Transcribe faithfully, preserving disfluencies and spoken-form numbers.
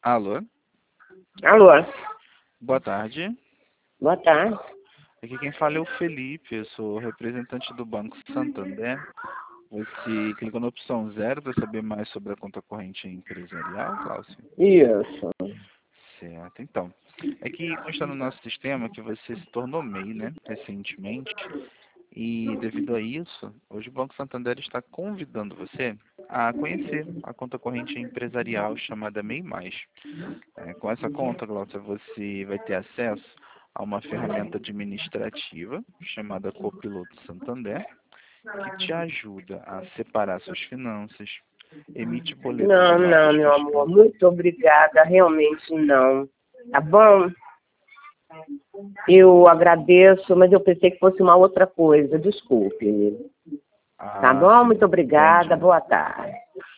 Alô? Alô? Boa tarde. Boa tarde. Aqui quem fala é o Felipe, eu sou representante do Banco Santander. Você clicou na opção zero para saber mais sobre a conta corrente empresarial, Cláudio? Isso. Certo, então. É que consta no nosso sistema que você se tornou M E I, né, recentemente. E devido a isso, hoje o Banco Santander está convidando você a conhecer a conta corrente empresarial chamada M E I mais. É, com essa conta, Glaucia, você vai ter acesso a uma ferramenta administrativa chamada Copiloto Santander, que te ajuda a separar suas finanças, emite boletos e Não, não, notas meu amor. fiscais. Muito obrigada. Realmente não. Tá bom? Eu agradeço, mas eu pensei que fosse uma outra coisa. Desculpe. Tá Ah, bom? sim, Muito obrigada. entendi. Boa tarde.